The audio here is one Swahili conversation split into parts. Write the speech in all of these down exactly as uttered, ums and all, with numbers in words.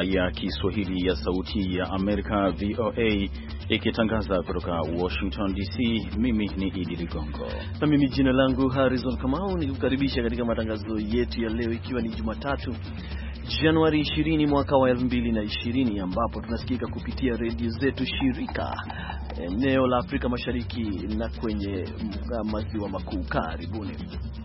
idhaa ya Kiswahili ya Sauti ya Amerika, V O A, ikitangaza kutoka Washington D C. Mimi ni Idi Ligongo na mimi jina langu Harrison Kamau, nikukaribisha katika matangazo yetu ya leo, ikiwa ni Jumatatu Januari ishirini mwaka wa elfu mbili na ishirini, ambapo tunasikika kupitia redio zetu shirika eneo la Afrika Mashariki na kwenye maziwa makuu. Karibuni.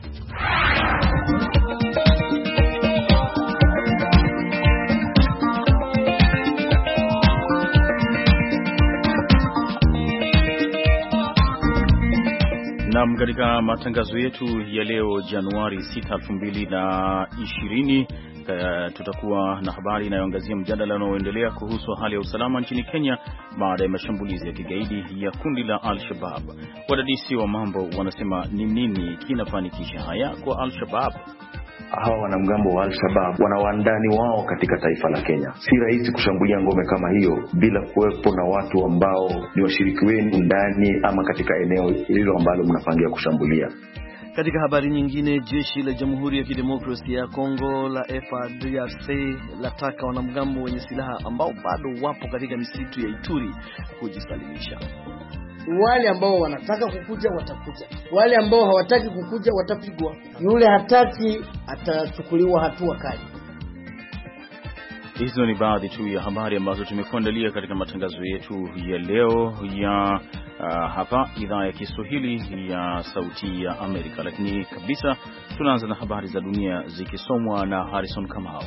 Na katika matangazo yetu ya leo Januari sita elfu mbili na ishirini, Uh, tutakuwa na habari inayoangazia mjadala unaoendelea kuhusu hali ya usalama nchini Kenya baada ya mashambulizi ya kigaidi ya kundi la Al-Shabaab. Wadadisi wa mambo wanasema ni nini kinafanikisha haya kwa Al-Shabaab? Hawa wanamgambo wa Al-Shabaab wana wandani wao katika taifa la Kenya. Si rahisi kushambulia ngome kama hiyo bila kuwepo na watu ambao ni washiriki wenu ndani ama katika eneo hilo ambalo mnapangia kushambulia. Katika habari nyingine, jeshi la Jamhuri ya Kidemokrasia ya Kongo la F A R D C lataka wanamgambo wenye silaha ambao bado wapo katika misitu ya Ituri kujisalimisha. Wale ambao wanataka kukuja watakuja, wale ambao hawataki kukuja watapigwa. Yule hataki atachukuliwa hatua kali. Hizo ni baadhi tu ya habari ambazo tumekuandalia katika matangazo yetu ya leo ya uh, hapa idhaa ya Kiswahili ya Sauti ya Amerika. Lakini kabisa tunaanza na habari za dunia zikisomwa na Harrison Kamau.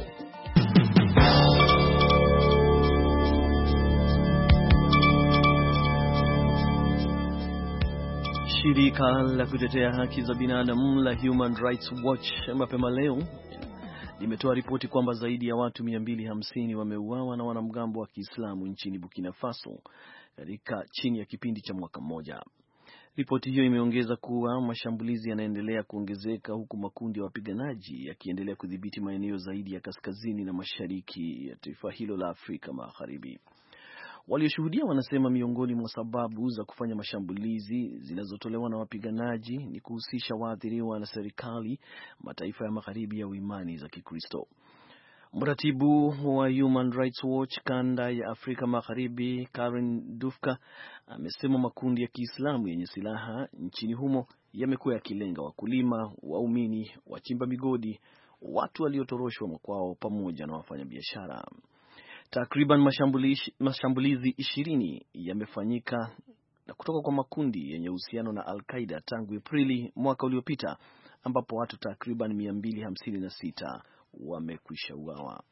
Shirika la kutetea haki za binadamu la Human Rights Watch mapema leo limetoa ripoti kwamba zaidi ya watu mia mbili hamsini wameuawa na wanamgambo wa Kiislamu nchini Burkina Faso katika chini ya kipindi cha mwaka mmoja. Ripoti hiyo imeongeza kuwa mashambulizi yanaendelea kuongezeka huku makundi ya wapiganaji yakiendelea kudhibiti maeneo zaidi ya kaskazini na mashariki ya taifa hilo la Afrika Magharibi. Walioshuhudia wanasema miongoni mwa sababu za kufanya mashambulizi zinazotolewa na wapiganaji ni kuhusisha waathiriwa na serikali, mataifa ya magharibi ya imani za Kikristo. Mratibu wa Human Rights Watch kanda ya Afrika Magharibi, Karen Dufka, amesema makundi ya Kiislamu yenye silaha nchini humo yamekuwa yakilenga wakulima, waumini, wachimba migodi, watu waliotoroshwa makwao pamoja na wafanyabiashara. Takriban mashambulizi mashambulizi ishirini yamefanyika na kutoka kwa makundi yenye uhusiano na Al-Qaeda tangu Aprili mwaka uliopita, ambapo watu takriban mia mbili hamsini na sita wamekwisha uawa.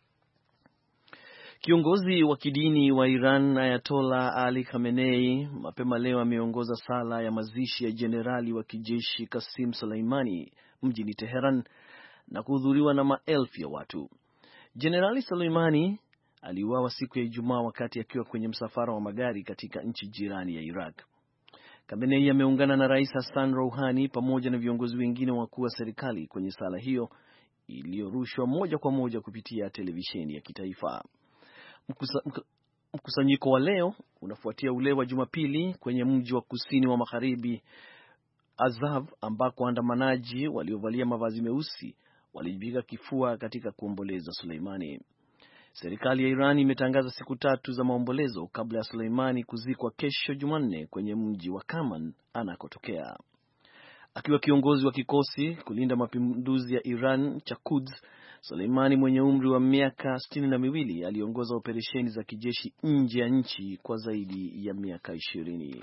Kiongozi wa kidini wa Iran Ayatollah Ali Khamenei mapema leo ameongoza sala ya mazishi ya jenerali wa kijeshi Qasim Soleimani mjini Tehran na kuhudhuriwa na maelfu ya watu. Jenerali Soleimani aliuawa siku ya Ijumaa wakati akiwa kwenye msafara wa magari katika nchi jirani ya Iraq. Khamenei ameungana na Rais Hassan Rouhani pamoja na viongozi wengine wakuu wa serikali kwenye sala hiyo iliyorushwa moja kwa moja kupitia televisheni ya kitaifa. Mkusa, mkusanyiko wa leo unafuatia ule wa Jumapili kwenye mji wa kusini wa magharibi Azov, ambako waandamanaji waliovalia mavazi meusi walijipiga kifua katika kuomboleza Soleimani. Serikali ya Iran imetangaza siku tatu za maombolezo kabla ya Soleimani kuzikwa kesho Jumanne kwenye mji wa Kaman anakotokea. Akiwa kiongozi wa kikosi kulinda mapinduzi ya Iran cha Quds, Soleimani mwenye umri wa miaka sitini na miwili aliongoza operesheni za kijeshi nje ya nchi kwa zaidi ya miaka ishirini.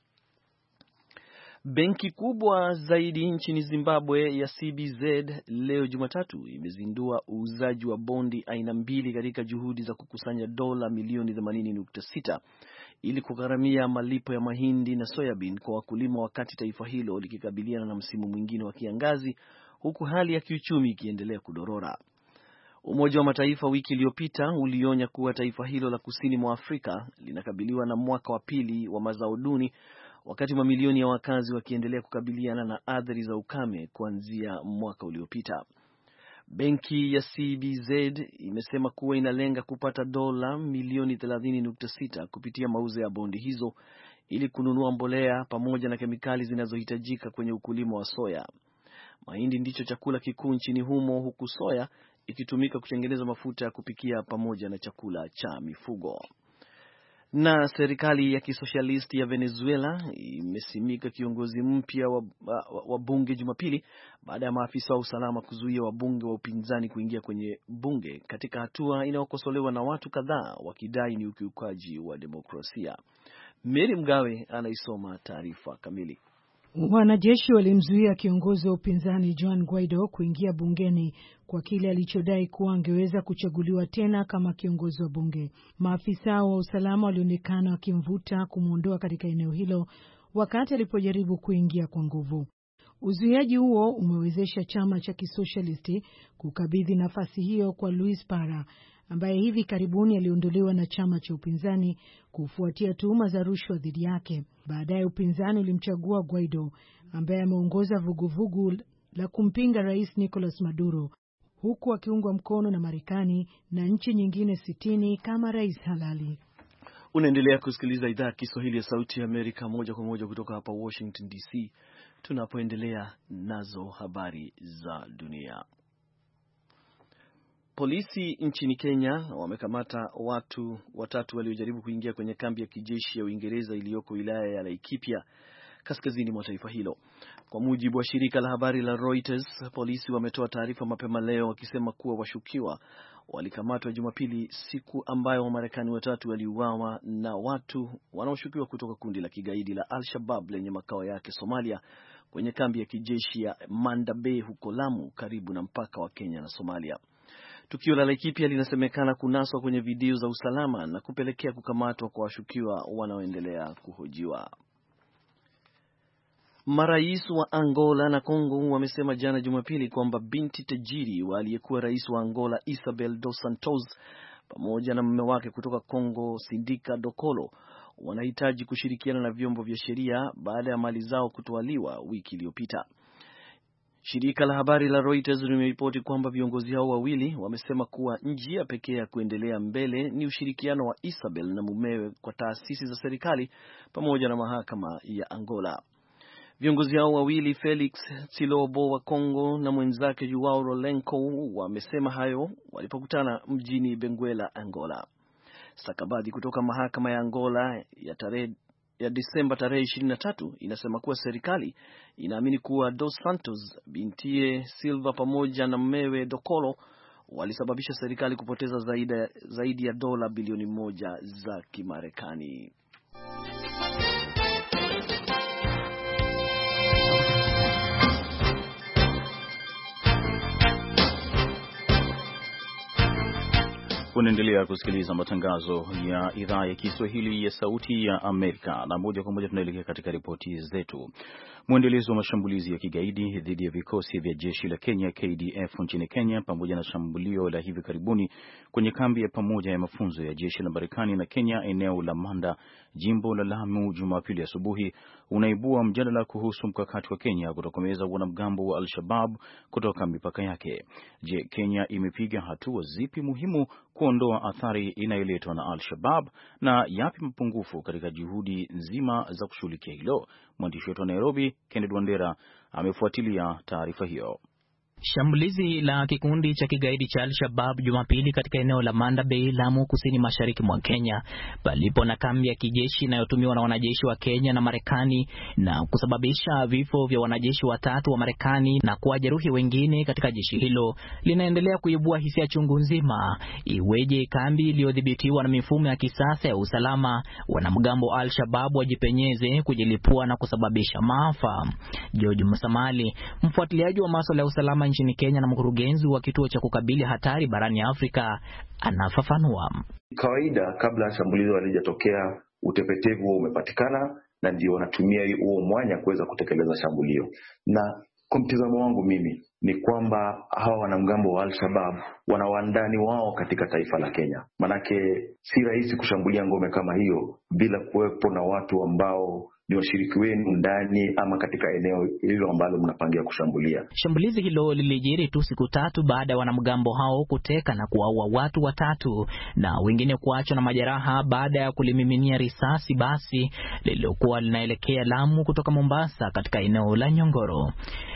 Benki kubwa zaidi nchini Zimbabwe ya C B Z leo Jumatatu imezindua uuzaji wa bondi aina mbili katika juhudi za kukusanya dola milioni themanini nukta sita ili kugharamia malipo ya mahindi na soyabin kwa wakulima wakati taifa hilo likikabiliana na msimu mwingine wa kiangazi huku hali ya kiuchumi ikiendelea kudorora. Umoja wa Mataifa wiki iliyopita ulionya kuwa taifa hilo la kusini mwa Afrika linakabiliwa na mwaka wa pili wa mazao duni, wakati mamilioni ya wakazi wakiendelea kukabiliana na athari za ukame kuanzia mwaka uliopita. Benki ya C B Z imesema kuwa inalenga kupata dola milioni thelathini nukta sita kupitia mauzo ya bondi hizo ili kununua mbolea pamoja na kemikali zinazohitajika kwenye ukulima wa soya. Mahindi ndicho chakula kikuu nchini humo, huku soya ikitumika kutengeneza mafuta ya kupikia pamoja na chakula cha mifugo. Na serikali ya kisosialisti ya Venezuela imesimika kiongozi mpya wa, wa, wa bunge Jumapili baada ya maafisa wa usalama kuzuia wabunge wa upinzani kuingia kwenye bunge katika hatua inayokosolewa na watu kadhaa wakidai ni ukiukaji wa demokrasia. Mary Mgawe anaisoma taarifa kamili. Wanajeshi walimzuia kiongozi wa upinzani Juan Guaido kuingia bungeni kwa kile alichodai kuwa angeweza kuchaguliwa tena kama kiongozi wa bunge. Maafisa wa usalama walionekana wakimvuta kumuondoa katika eneo hilo wakati alipojaribu kuingia kwa nguvu. Uzuiaji huo umewezesha chama cha kisosialisti kukabidhi nafasi hiyo kwa Luis Parra, ambaye hivi karibuni aliondolewa na chama cha upinzani kufuatia tuhuma za rushwa dhidi yake. Baadaye upinzani ulimchagua Guaido, ambaye ameongoza vuguvugu la kumpinga Rais Nicolas Maduro, huku akiungwa mkono na Marekani na nchi nyingine sitini kama rais halali. Unaendelea kusikiliza idhaa ya Kiswahili ya Sauti ya Amerika moja kwa moja kutoka hapa Washington D C, tunapoendelea nazo habari za dunia. Polisi nchini Kenya wamekamata watu watatu waliojaribu kuingia kwenye kambi ya kijeshi ya Uingereza iliyoko wilaya ya Laikipia kaskazini mwa taifa hilo. Kwa mujibu wa shirika la habari la Reuters, polisi wametoa taarifa mapema leo wakisema kuwa washukiwa walikamatwa Jumapili, siku ambayo Wamarekani watatu waliuawa na watu wanaoshukiwa kutoka kundi la kigaidi la Al-Shabaab lenye makao yake Somalia kwenye kambi ya kijeshi ya Manda Bay huko Lamu karibu na mpaka wa Kenya na Somalia. Tukio la Laikipia linasemekana kunaswa kwenye video za usalama na kupelekea kukamatwa kwa washukiwa wanaoendelea kuhojiwa. Marais wa Angola na Kongo wamesema jana Jumapili kwamba binti tajiri wa aliyekuwa rais wa Angola Isabel dos Santos pamoja na mume wake kutoka Kongo Sindika Dokolo wanahitaji kushirikiana na vyombo vya sheria baada ya mali zao kutwaliwa wiki iliyopita. Shirika la habari la Reuters limeripoti kwamba viongozi hao wawili wamesema kuwa njia pekee ya kuendelea mbele ni ushirikiano wa Isabel na mumewe kwa taasisi za serikali pamoja na mahakama ya Angola. Viongozi hao wawili, Felix Tsilobo wa Kongo na mwenzake Joao Lourenco, wamesema hayo walipokutana mjini Benguela, Angola. Stakabadhi kutoka mahakama ya Angola ya tarehe ya Disemba tarehe ishirini na tatu inasema kuwa serikali inaamini kuwa Dos Santos, bintie Silva pamoja na mmewe Dokolo walisababisha serikali kupoteza zaidi, zaidi ya dola bilioni moja za Kimarekani. Unaendelea kusikiliza matangazo ya idhaa ya Kiswahili ya Sauti ya Amerika, na moja kwa moja tunaelekea katika ripoti zetu. Mwendelezo wa mashambulizi ya kigaidi dhidi ya vikosi vya jeshi la Kenya K D F nchini Kenya pamoja na shambulio la hivi karibuni kwenye kambi ya pamoja ya mafunzo ya jeshi la Marekani na Kenya eneo la Manda, jimbo la Lamu, Jumapili asubuhi unaibua mjadala kuhusu mkakati wa Kenya kutokomeza wanamgambo wa Al-Shabaab kutoka mipaka yake. Je, Kenya imepiga hatua zipi muhimu kuondoa athari inayoletwa na Al-Shabaab na yapi mapungufu katika juhudi nzima za kushughulikia hilo? Mwandishi wetu wa Nairobi, Kennedy Wandera, amefuatilia taarifa hiyo. Shambulizi la kikundi cha kigaidi cha Al-Shabaab Jumapili katika eneo la Manda Bay, Lamu, kusini mashariki mwa Kenya, palipo na kambi ya kijeshi inayotumiwa na wanajeshi wa Kenya na Marekani, na kusababisha vifo vya wanajeshi watatu wa Marekani na kuwajeruhi wengine katika jeshi hilo, linaendelea kuibua hisia chungu nzima. Iweje kambi iliyodhibitiwa na mifumo ya kisasa ya usalama, wanamgambo Al-Shabaab wajipenyeze, kujilipua na kusababisha maafa? George Musamali, mfuatiliaji wa masuala ya usalama nchini Kenya na mkurugenzi wa kituo cha kukabili hatari barani Afrika, anafafanua. Kawaida kabla shambulizi halijatokea, utepetevu umepatikana na ndio wanatumia huo mwanya kuweza kutekeleza shambulio. Na kwa mtazamo wangu mimi ni kwamba hawa wanamgambo wa Al-Shabaab wana wandani wao katika taifa la Kenya. Manake si rahisi kushambulia ngome kama hiyo bila kuwepo na watu ambao ni washiriki wenu ndani ama katika eneo hilo ambalo mnapangia kushambulia. Shambulizi hilo lilijiri tu siku tatu baada ya wanamgambo hao kuteka na kuwaua watu watatu na wengine kuachwa na majeraha baada ya kulimiminia risasi basi lililokuwa linaelekea Lamu kutoka Mombasa katika eneo la Nyongoro.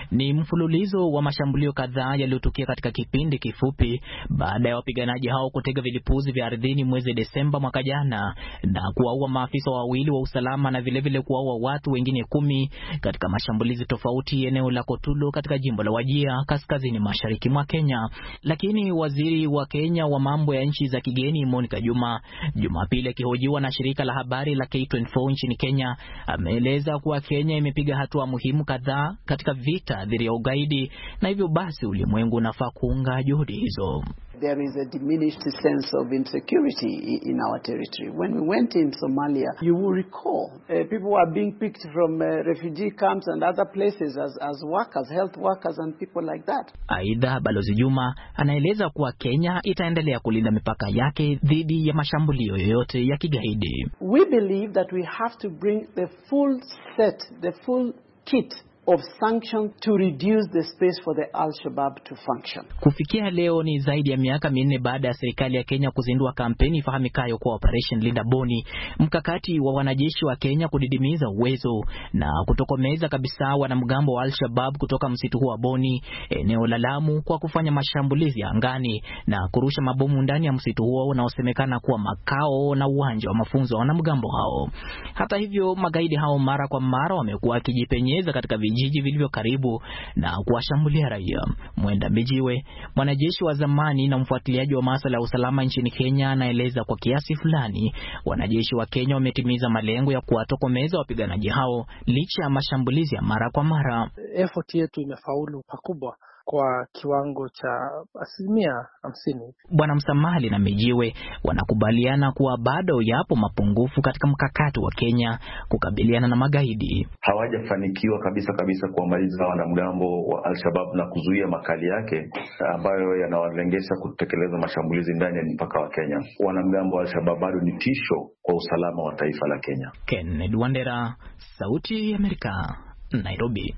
Ni mfululizo wa mashambulio kadhaa yaliyotukia katika kipindi kifupi baada ya wapiganaji hao kutega vilipuzi vya ardhini mwezi Desemba mwaka jana na kuwaua maafisa wawili wa usalama na vile vile kuwaua watu wengine kumi katika mashambulizi tofauti eneo la Kotulo katika jimbo la Wajir kaskazini mashariki mwa Kenya. Lakini waziri wa Kenya wa mambo ya nchi za kigeni Monica Juma Jumapili akihojiwa na shirika la habari la K ishirini na nne nchini Kenya ameeleza kuwa Kenya imepiga hatua muhimu kadhaa katika vita dhidi ya ugaidi na hivyo basi ulimwengu unafaa kuunga juhudi hizo. There is a diminished sense of insecurity in our territory. When we went in Somalia, you will recall, uh, people were being picked from uh, refugee camps and other places as, as workers, health workers and people like that. Aidha, Balozi Juma anaeleza kuwa Kenya itaendelea kulinda mipaka yake dhidi ya mashambulio yoyote ya kigaidi. We believe that we have to bring the full set, the full kit of sanctions to reduce the space for the Al-Shabaab to function. Kufikia leo ni zaidi ya miaka minne baada ya serikali ya Kenya kuzindua kampeni ifahamikayo kwa Operation Linda Boni, mkakati wa wanajeshi wa Kenya kudidimiza uwezo na kutokomeza kabisa wanamgambo wa Al-Shabaab kutoka msitu huo wa Boni, eneo la Lamu, kwa kufanya mashambulizi ya angani na kurusha mabomu ndani ya msitu huo unaosemekana kuwa makao na uwanja wa mafunzo wa wanamgambo hao. Hata hivyo, magaidi hao mara kwa mara wamekuwa wakijipenyeza katika jiji vilivyo karibu na kuwashambulia raia. Mwenda Mbijiwe, mwanajeshi wa zamani na mfuatiliaji wa masuala ya usalama nchini Kenya, anaeleza kwa kiasi fulani wanajeshi wa Kenya wametimiza malengo ya kuwatokomeza wapiganaji hao licha ya mashambulizi ya mara kwa mara. Effort yetu imefaulu pakubwa kwa kiwango cha asilimia hamsini. Bwana Msamali na Mijiwe wanakubaliana kuwa bado yapo mapungufu katika mkakati wa Kenya kukabiliana na magaidi. Hawajafanikiwa kabisa kabisa kuwamaliza wanamgambo wa Al-Shabaab na kuzuia makali yake ambayo yanawalengesha kutekeleza mashambulizi ndani ya mpaka wa Kenya. Wanamgambo wa Al-Shabaab bado ni tisho kwa usalama wa taifa la Kenya. Kennedy Wandera, Sauti ya Amerika, Nairobi.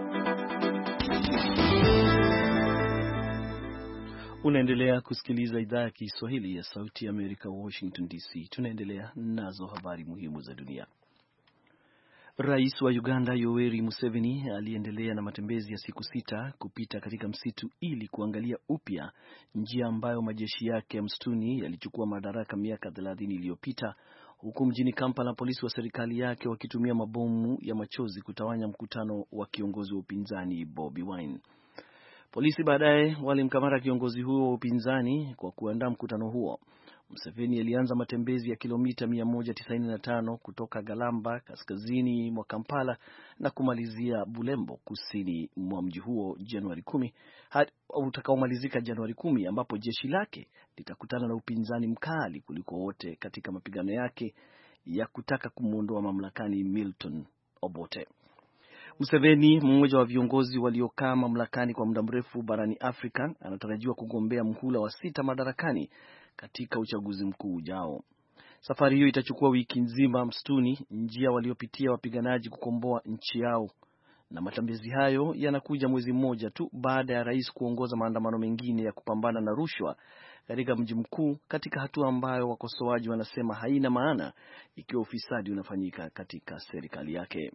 Unaendelea kusikiliza idhaa ya Kiswahili ya Sauti ya Amerika, Washington D C. Tunaendelea nazo habari muhimu za dunia. Rais wa Uganda Yoweri Museveni aliendelea na matembezi ya siku sita kupita katika msitu ili kuangalia upya njia ambayo majeshi yake ya msituni yalichukua madaraka miaka thelathini iliyopita, huku mjini Kampala polisi wa serikali yake wakitumia mabomu ya machozi kutawanya mkutano wa kiongozi wa upinzani Bobi Wine. Polisi baadaye walimkamata kiongozi huo wa upinzani kwa kuandaa mkutano huo. Museveni alianza matembezi ya kilomita mia moja tisini na tano kutoka Galamba kaskazini mwa Kampala na kumalizia Bulembo kusini mwa mji huo Januari kumi, utakaomalizika Januari kumi, ambapo jeshi lake litakutana na upinzani mkali kuliko wote katika mapigano yake ya kutaka kumuondoa mamlakani Milton Obote. Museveni, mmoja wa viongozi waliokaa mamlakani kwa muda mrefu barani Afrika, anatarajiwa kugombea mhula wa sita madarakani katika uchaguzi mkuu ujao. Safari hiyo itachukua wiki nzima msituni, njia waliopitia wapiganaji kukomboa nchi yao. Na matembezi hayo yanakuja mwezi mmoja tu baada ya rais kuongoza maandamano mengine ya kupambana na rushwa katika mji mkuu, katika hatua ambayo wakosoaji wanasema haina maana ikiwa ufisadi unafanyika katika serikali yake.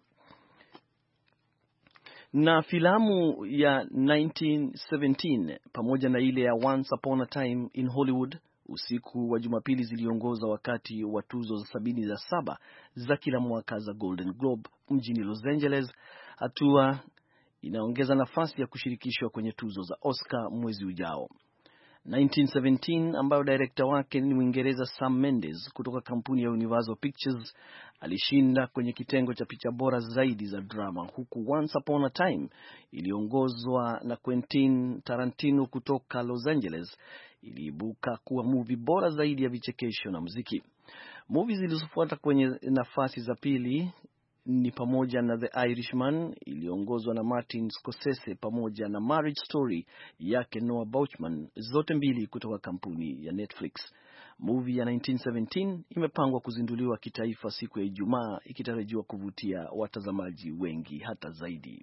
Na filamu ya nineteen seventeen pamoja na ile ya Once Upon a Time in Hollywood usiku wa Jumapili ziliongoza wakati wa tuzo za sabini za saba za kila mwaka za Golden Globe mjini Los Angeles, hatua inaongeza nafasi ya kushirikishwa kwenye tuzo za Oscar mwezi ujao. nineteen seventeen, ambayo director wake ni Mwingereza Sam Mendes kutoka kampuni ya Universal Pictures, alishinda kwenye kitengo cha picha bora zaidi za drama, huku Once Upon a Time iliongozwa na Quentin Tarantino kutoka Los Angeles iliibuka kuwa movie bora zaidi ya vichekesho na muziki. Movies zilizofuata kwenye nafasi za pili ni pamoja na The Irishman iliongozwa na Martin Scorsese pamoja na Marriage Story yake Noah Baumbach, zote mbili kutoka kampuni ya Netflix. Movie ya nineteen seventeen imepangwa kuzinduliwa kitaifa siku ya Ijumaa, ikitarajiwa kuvutia watazamaji wengi hata zaidi.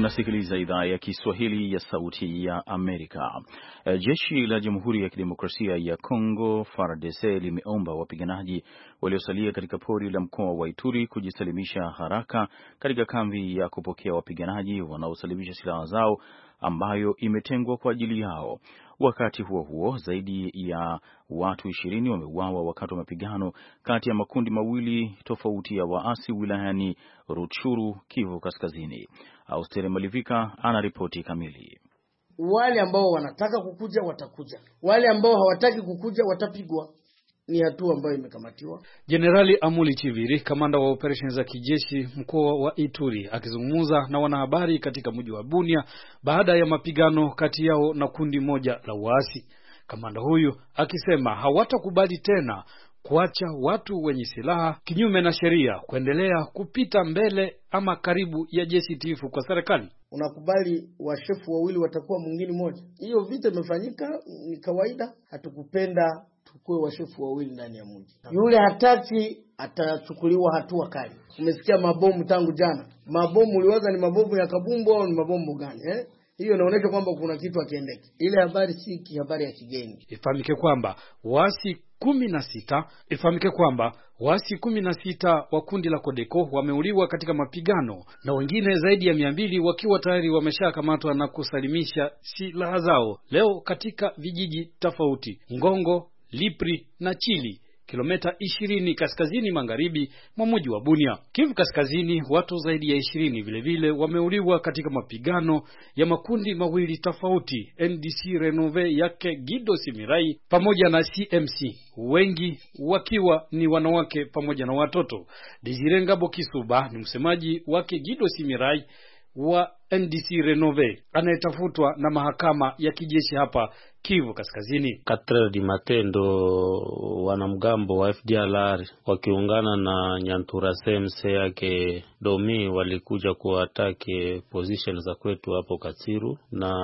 Unasikiliza idhaa ya Kiswahili ya Sauti ya Amerika. Jeshi la Jamhuri ya Kidemokrasia ya Kongo F A R D C limeomba wapiganaji waliosalia katika pori la mkoa wa Ituri kujisalimisha haraka katika kambi ya kupokea wapiganaji wanaosalimisha silaha zao ambayo imetengwa kwa ajili yao. Wakati huo huo, zaidi ya watu ishirini wameuawa wakati wa mapigano kati ya makundi mawili tofauti ya waasi wilayani Rutshuru, Kivu Kaskazini. Austere Malivika ana ripoti kamili. Wale ambao wanataka kukuja watakuja, wale ambao hawataki kukuja watapigwa. Ni hatua ambayo imekamatiwa. Jenerali Amuli Chiviri, kamanda wa operations za kijeshi mkoa wa Ituri, akizungumza na wanahabari katika mji wa Bunia baada ya mapigano kati yao na kundi moja la waasi. Kamanda huyu akisema hawatakubali tena kuacha watu wenye silaha kinyume na sheria kuendelea kupita mbele ama karibu ya jeshi tifu kwa serikali. Unakubali washefu wawili watakuwa mwingine moja? Hiyo vita imefanyika, ni kawaida. Hatukupenda tukue washefu wawili ndani ya mji. Yule hataki atachukuliwa hatua kali. Umesikia mabomu tangu jana. Mabomu uliwaza ni mabomu ya kabumbu au ni mabomu gani eh? Hiyo inaonyesha kwamba kuna kitu akiendeke. Ile habari si habari ya kigeni. Ifahamike kwamba wasi kumi na sita ifahamike kwamba wasi kumi na sita wa kundi la Kodeko wameuliwa katika mapigano na wengine zaidi ya mia mbili wakiwa tayari wameshakamatwa na kusalimisha silaha zao leo katika vijiji tofauti: Ngongo, Lipri na Chili, kilomita ishirini kaskazini magharibi mwa mji wa Bunia. Kivu Kaskazini, watu zaidi ya ishirini vile vile wameuliwa katika mapigano ya makundi mawili tofauti: N D C Renove yake Gido Simirai pamoja na C M C, wengi wakiwa ni wanawake pamoja na watoto. Desire Ngabo Kisuba ni msemaji wake Gido Simirai wa N D C Renove anayetafutwa na mahakama ya kijeshi hapa Kivu Kaskazini. Katre di matendo wanamgambo wa F D L R wakiungana na Nyantura C M C yake Domi walikuja kuatake position za kwetu hapo Katsiru na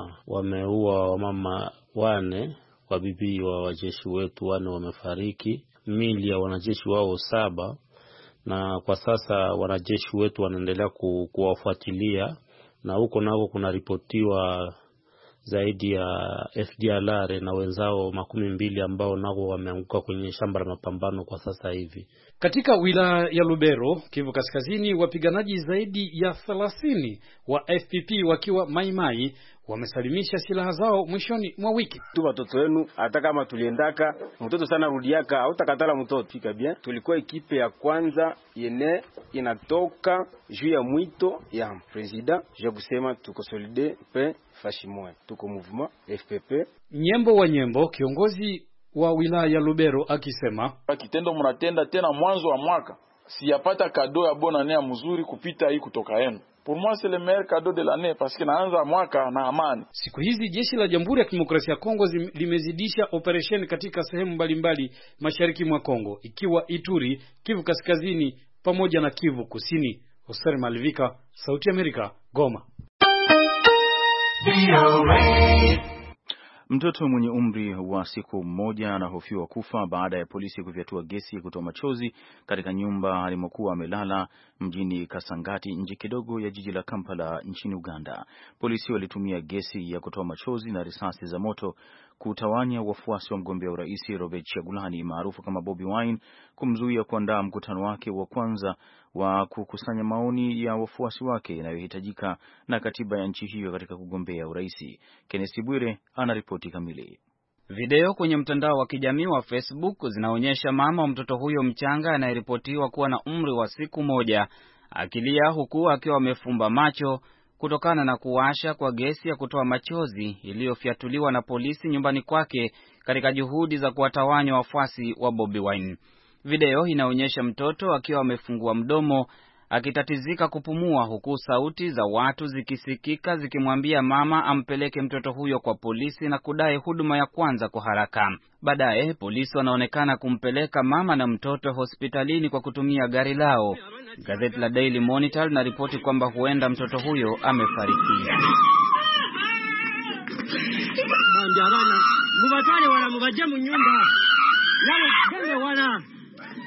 wameua wamama wane, wabibi wa wajeshi wetu wane wamefariki, mili ya wanajeshi wao saba, na kwa sasa wanajeshi wetu wanaendelea ku, kuwafuatilia, na huko nako kuna ripotiwa zaidi ya F D L R na wenzao makumi mbili ambao nao wameanguka kwenye shamba la mapambano kwa sasa hivi. Katika wilaya ya Lubero, Kivu Kaskazini, wapiganaji zaidi ya thelathini wa F P P wakiwa Maimai wamesalimisha silaha zao mwishoni mwa wiki. Tu watoto wenu hata kama tuliendaka mtoto sana rudiaka au takatala mtoto fika bien. Tulikuwa ekipe ya kwanza yene inatoka juu ya mwito ya president je kusema tuko solide pe fashimoe tuko mouvement F P P. Nyembo wa Nyembo, kiongozi wa wilaya ya Lubero, akisema kitendo mnatenda tena mwanzo wa mwaka, siyapata kado ya bona nea mzuri kupita hii kutoka yenu. Pour moi c'est le meilleur cadeau de l'année parce que naanza mwaka na amani. Siku hizi jeshi la Jamhuri ya Kidemokrasia ya Kongo limezidisha operation katika sehemu mbalimbali mashariki mwa Kongo, ikiwa Ituri, Kivu Kaskazini pamoja na Kivu Kusini. Oscar Malivika, Sauti ya Amerika, Goma. Mtoto mwenye umri wa siku moja anahofiwa kufa baada ya polisi kufyatua gesi kutoa machozi katika nyumba alimokuwa amelala mjini Kasangati, nje kidogo ya jiji la Kampala nchini Uganda. Polisi walitumia gesi ya kutoa machozi na risasi za moto kutawanya wafuasi wa mgombea urais Robert Kyagulanyi maarufu kama Bobi Wine, kumzuia kuandaa mkutano wake wa kwanza wa kukusanya maoni ya wafuasi wake inayohitajika na katiba ya nchi hiyo katika kugombea urais. Kenneth Bwire ana ripoti kamili. Video kwenye mtandao wa kijamii wa Facebook zinaonyesha mama wa mtoto huyo mchanga anayeripotiwa kuwa na umri wa siku moja akilia huku akiwa amefumba macho kutokana na kuwasha kwa gesi ya kutoa machozi iliyofyatuliwa na polisi nyumbani kwake katika juhudi za kuwatawanya wafuasi wa Bobi Wine. Video inaonyesha mtoto akiwa amefungua mdomo akitatizika kupumua, huku sauti za watu zikisikika zikimwambia mama ampeleke mtoto huyo kwa polisi na kudai huduma ya kwanza kwa haraka. Baadaye polisi wanaonekana kumpeleka mama na mtoto hospitalini kwa kutumia gari lao. Gazeti la Daily Monitor linaripoti kwamba huenda mtoto huyo amefariki.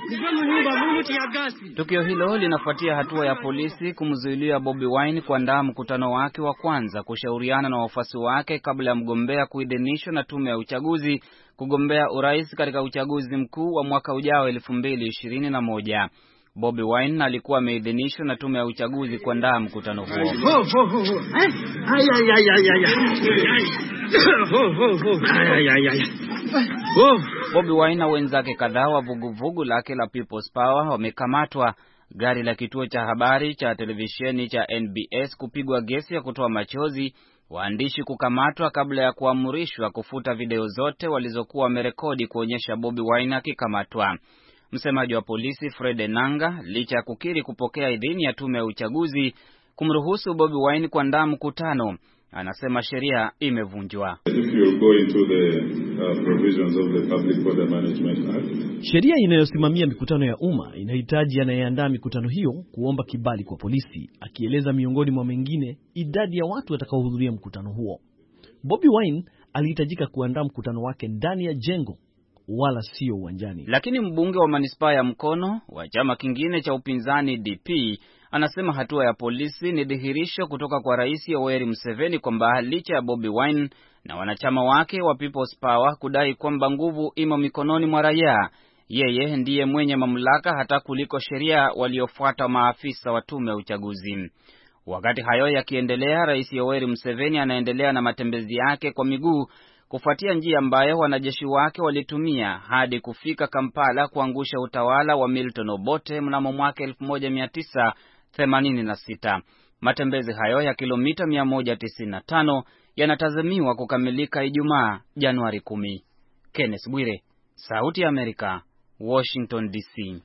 Tukio hilo linafuatia hatua ya polisi kumzuilia Bobi Wine kuandaa mkutano wake wa kwanza kushauriana na wafuasi wake kabla ya mgombea kuidhinishwa na tume ya uchaguzi kugombea urais katika uchaguzi mkuu wa mwaka ujao elfu mbili ishirini na moja. Bobi Wine alikuwa ameidhinishwa na tume ya uchaguzi kuandaa mkutano huo. Bobi Wine na wenzake kadhaa wa vuguvugu lake la People's Power wamekamatwa, gari la kituo cha habari cha televisheni cha N B S kupigwa gesi ya kutoa machozi, waandishi kukamatwa kabla ya kuamrishwa kufuta video zote walizokuwa wamerekodi kuonyesha Bobi Wine akikamatwa. Msemaji wa polisi Fred Enanga, licha ya kukiri kupokea idhini ya tume ya uchaguzi kumruhusu Bobi Wine kuandaa mkutano, anasema sheria imevunjwa. Sheria inayosimamia mikutano ya umma inahitaji anayeandaa mikutano hiyo kuomba kibali kwa polisi, akieleza miongoni mwa mengine idadi ya watu watakaohudhuria mkutano huo. Bobi Wine alihitajika kuandaa mkutano wake ndani ya jengo wala sio uwanjani. Lakini mbunge wa manispaa ya Mkono wa chama kingine cha upinzani D P anasema hatua ya polisi ni dhihirisho kutoka kwa Rais Yoweri Museveni kwamba licha ya Bobi Wine na wanachama wake wa People's Power kudai kwamba nguvu imo mikononi mwa raia, yeye ndiye mwenye mamlaka hata kuliko sheria waliofuata maafisa wa tume ya uchaguzi. Wakati hayo yakiendelea, Rais Yoweri Museveni anaendelea na matembezi yake kwa miguu kufuatia njia ambayo wanajeshi wake walitumia hadi kufika Kampala kuangusha utawala wa Milton Obote mnamo mwaka elfu moja mia tisa themanini na sita. Matembezi hayo ya kilomita mia moja tisini na tano yanatazamiwa kukamilika Ijumaa Januari kumi. Kenneth Bwire, Sauti ya Amerika, Washington D C.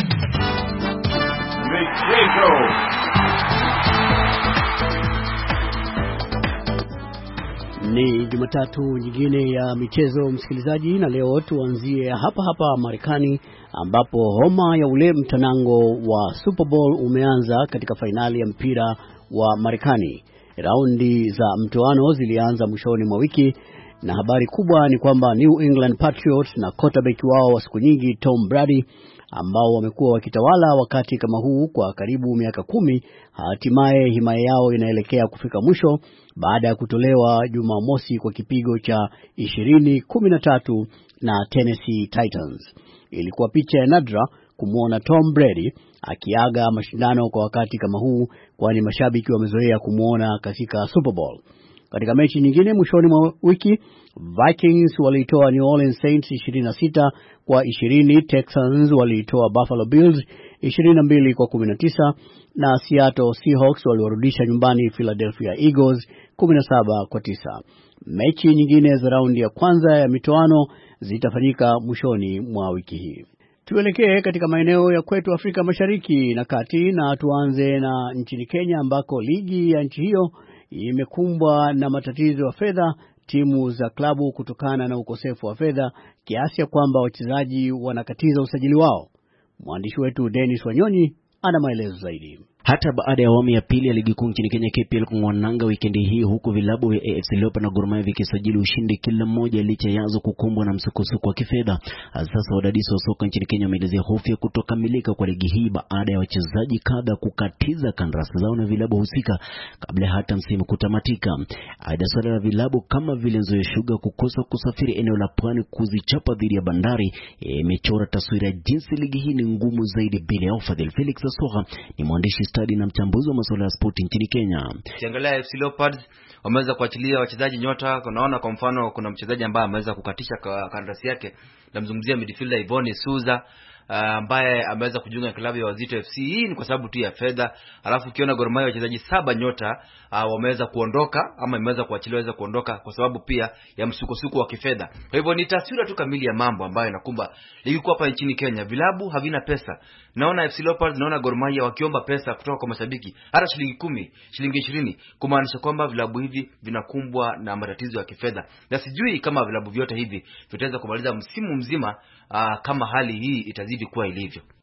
Ni Jumatatu nyingine ya michezo, msikilizaji, na leo tuanzie hapa hapa Marekani ambapo homa ya ule mtanango wa Super Bowl umeanza katika fainali ya mpira wa Marekani. Raundi za mtoano zilianza mwishoni mwa wiki na habari kubwa ni kwamba New England Patriots na quarterback wao wa siku nyingi Tom Brady, ambao wamekuwa wakitawala wakati kama huu kwa karibu miaka kumi, hatimaye himaya yao inaelekea kufika mwisho baada ya kutolewa Jumamosi kwa kipigo cha ishirini kumi na tatu na Tennessee Titans. Ilikuwa picha ya nadra kumuona Tom Brady akiaga mashindano kwa wakati kama huu, kwani mashabiki wamezoea kumuona katika Super Bowl. Katika mechi nyingine mwishoni mwa wiki, Vikings walitoa New Orleans Saints ishirini na sita kwa ishirini, Texans walitoa Buffalo Bills ishirini na mbili kwa kumi na tisa na Seattle Seahawks waliwarudisha nyumbani Philadelphia Eagles kumi na saba kwa tisa. Mechi nyingine za raundi ya kwanza ya mitoano zitafanyika mwishoni mwa wiki hii. Tuelekee katika maeneo ya kwetu Afrika Mashariki na Kati, na tuanze na nchini Kenya ambako ligi ya nchi hiyo imekumbwa na matatizo ya fedha, timu za klabu kutokana na ukosefu wa fedha kiasi ya kwamba wachezaji wanakatiza usajili wao. Mwandishi wetu Dennis Wanyonyi ana maelezo zaidi. Hata baada ya awamu ya pili ya ligi kuu nchini Kenya K P L kungwananga wikendi hii, huku vilabu vya A F C Leopards na Gor Mahia vikisajili ushindi kila mmoja licha yazo kukumbwa na msukosuko wa kifedha. Sasa wadadisi wa soka nchini Kenya wameelezea hofu ya kutokamilika kwa ligi hii baada ya wachezaji kadha kukatiza kandarasi zao na vilabu husika kabla hata msimu kutamatika. Aidha, swala la vilabu kama vile Nzoia Sugar kukosa kusafiri eneo la Pwani kuzichapa dhidi ya Bandari imechora e, taswira jinsi ligi hii ni ngumu zaidi bila ya ufadhili. Felix Asoha ni mwandishi stadi na mchambuzi wa masuala ya sport nchini Kenya. Ukiangalia A F C Leopards wameweza kuachilia wachezaji nyota. Unaona kwa mfano kuna mchezaji ambaye ameweza kukatisha kandarasi yake, namzungumzia midfielder Yvonne Souza ambaye uh, ameweza kujiunga na klabu ya Wazito F C. Hii ni kwa sababu tu ya fedha. Alafu ukiona Gor Mahia wachezaji saba nyota uh, wameweza kuondoka ama imeweza kuachiliwa waweza kuondoka kwa sababu pia ya msukosuko wa kifedha. Kwa hivyo ni taswira tu kamili ya mambo ambayo inakumba ligi kuu hapa nchini Kenya. Vilabu havina pesa. Naona F C Leopards, naona Gor Mahia wakiomba pesa kutoka kwa mashabiki, hata shilingi kumi, shilingi ishirini, kumaanisha kwamba vilabu hivi vinakumbwa na matatizo ya kifedha. Na sijui kama vilabu vyote hivi vitaweza kumaliza msimu mzima uh, kama hali hii itazidi kuwa ilivyo.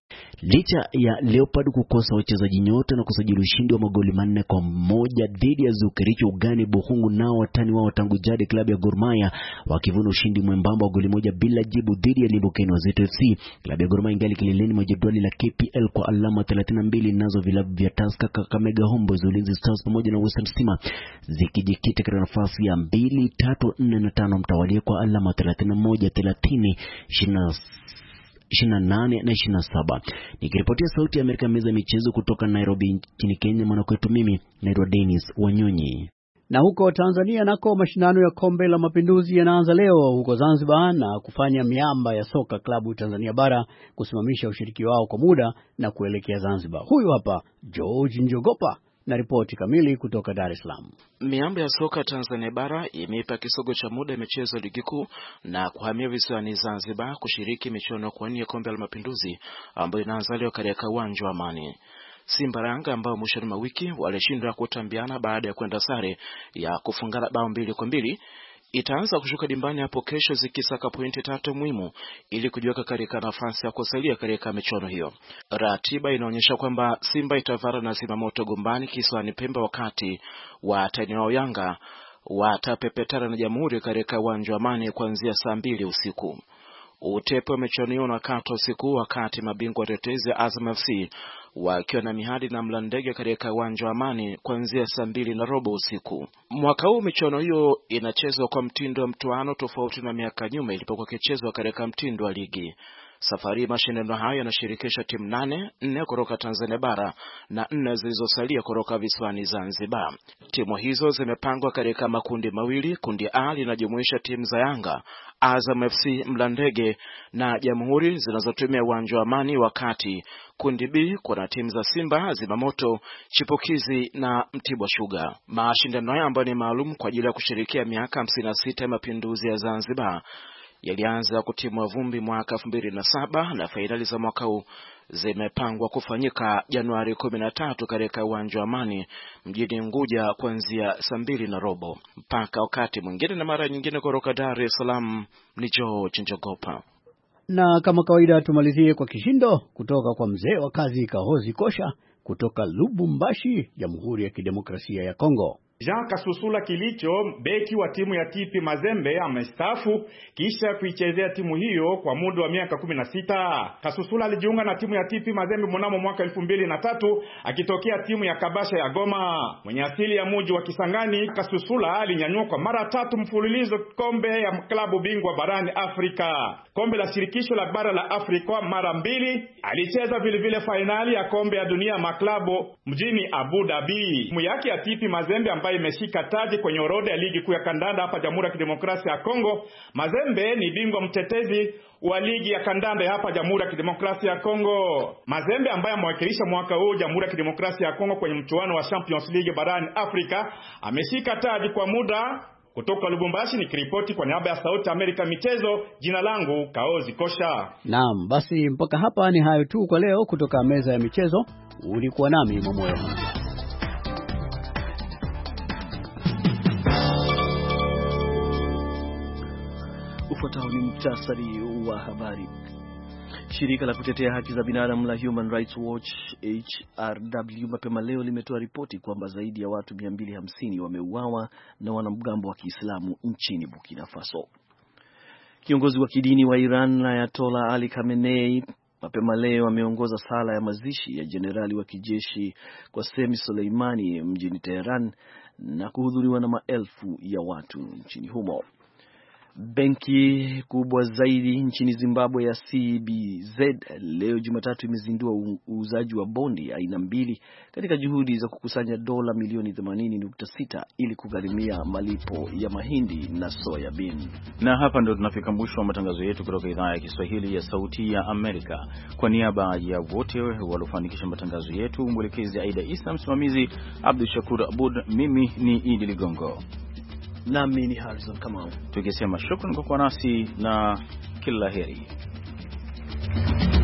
Licha ya Leopard kukosa wachezaji nyota na kusajili ushindi wa magoli manne kwa moja dhidi ya Zukericho ugani Buhungu, nao watani wao tangu jadi klabu ya Gor Mahia wakivuna ushindi mwembamba wa goli moja bila jibu dhidi ya Limbukeni wa Zito F C. Klabu ya Gor Mahia ingali kileleni mwa jedwali la K P L kwa alama thelathini na mbili, nazo vilabu vya Tusker, Kakamega Homeboyz, Ulinzi Stars pamoja na Western Stima zikijikita katika nafasi ya mbili, tatu, nne na tano mtawalia kwa alama thelathini na moja, thelathini, ishirini na nane na ishirini na saba. Nikiripotia Sauti ya Amerika meza michezo kutoka Nairobi nchini Kenya, mwanakwetu mimi naitwa Dennis Wanyonyi. Na huko Tanzania nako mashindano ya Kombe la Mapinduzi yanaanza leo huko Zanzibar na kufanya miamba ya soka klabu Tanzania bara kusimamisha ushiriki wao kwa muda na kuelekea Zanzibar. Huyu hapa George Njogopa na ripoti kamili kutoka Dar es Salaam. Miamba ya soka Tanzania bara imeipa kisogo cha muda michezo ligi kuu na kuhamia visiwani Zanzibar kushiriki michuano kwa nia Kombe la Mapinduzi ambayo inaanza leo katika uwanja wa Amani. Simba Yanga ambao mwishoni mwa wiki walishindwa kutambiana baada ya kwenda sare ya kufungana bao mbili kwa mbili itaanza kushuka dimbani hapo kesho zikisaka pointi tatu muhimu ili kujiweka katika nafasi ya kusalia katika michuano hiyo. Ratiba inaonyesha kwamba Simba itavara na Zimamoto Gombani kisiwani Pemba, wakati watani wao Yanga watapepetana na Jamhuri katika uwanja wa Amani kuanzia saa mbili usiku. Utepe wa michuano hiyo unakata usiku wakati mabingwa tetezi Azam F C wakiwa na mihadi na Mlandege katika uwanja wa Amani kuanzia saa mbili na robo usiku. Mwaka huu michuano hiyo inachezwa kwa mtindo wa mtoano tofauti na miaka nyuma ilipokuwa ikichezwa katika mtindo wa ligi. Safari mashindano hayo yanashirikisha timu nane, nne kutoka Tanzania bara na nne zilizosalia kutoka visiwani Zanzibar. Timu hizo zimepangwa katika makundi mawili. Kundi A linajumuisha timu za Yanga, Azam F C, Mlandege na Jamhuri zinazotumia uwanja wa Amani, wakati kundi B kuna timu za Simba, Zimamoto, Chipukizi na Mtibwa Sugar. Mashindano haya ambayo ni maalum kwa ajili ya kushirikia miaka hamsini na sita ya mapinduzi ya Zanzibar yalianza kutimwa vumbi mwaka elfu mbili na saba na fainali za mwaka huu zimepangwa kufanyika Januari kumi na tatu katika uwanja wa Amani mjini Unguja kuanzia saa mbili na robo. Mpaka wakati mwingine na mara nyingine, kutoka Dar es Salaam ni George Njogopa. Na kama kawaida tumalizie kwa kishindo kutoka kwa mzee wa kazi Kahozi Kosha kutoka Lubumbashi, Jamhuri ya Kidemokrasia ya Kongo. Jean Kasusula Kilicho, beki wa timu ya T P Mazembe, amestaafu kisha kuichezea timu hiyo kwa muda wa miaka kumi na sita. Kasusula alijiunga na timu ya T P Mazembe mnamo mwaka elfu mbili na tatu akitokea timu ya Kabasha ya Goma. Mwenye asili ya mji wa Kisangani, Kasusula alinyanyua kwa mara tatu mfululizo kombe ya klabu bingwa barani Afrika, kombe la shirikisho la bara la Afrika mara mbili. Alicheza vile vile finali ya kombe ya dunia maklabu mjini Abu Dhabi. Timu yake ya T P Mazembe ambayo imeshika taji kwenye orodha ya ligi kuu ya kandanda hapa Jamhuri ya Kidemokrasia ya Kongo. Mazembe ni bingwa mtetezi wa ligi ya kandanda hapa Jamhuri ya Kidemokrasia ya Kongo. Mazembe ambaye amewakilisha mwaka huu Jamhuri ya Kidemokrasia ya Kongo kwenye mchuano wa Champions League barani Afrika ameshika taji kwa muda. Kutoka Lubumbashi nikiripoti kwa niaba ya Sauti Amerika michezo, jina langu Kaozi Kosha. Naam, basi mpaka hapa ni hayo tu kwa leo kutoka meza ya michezo. Ulikuwa nami Momoyo Hamza. Ufuatao ni muhtasari wa habari. Shirika la kutetea haki za binadamu la Human Rights Watch H R W mapema leo limetoa ripoti kwamba zaidi ya watu mia mbili hamsini wameuawa na wanamgambo wa Kiislamu nchini Burkina Faso. Kiongozi wa kidini wa Iran Ayatollah Ali Khamenei mapema leo ameongoza sala ya mazishi ya jenerali wa kijeshi Qasem Soleimani mjini Tehran na kuhudhuriwa na maelfu ya watu nchini humo. Benki kubwa zaidi nchini Zimbabwe ya C B Z leo Jumatatu imezindua uuzaji wa bondi aina mbili katika juhudi za kukusanya dola milioni themanini nukta sita ili kugharimia malipo ya mahindi na soya bean. Na hapa ndio tunafika mwisho wa matangazo yetu kutoka idhaa ya Kiswahili ya Sauti ya Amerika. Kwa niaba ya wote waliofanikisha matangazo yetu, mwelekezi Aida Isa, msimamizi Abdul Shakur Abud, mimi ni Idi Ligongo. Nami ni Harrison Kamau. Tukisema shukrani kwa kuwa nasi na kila laheri.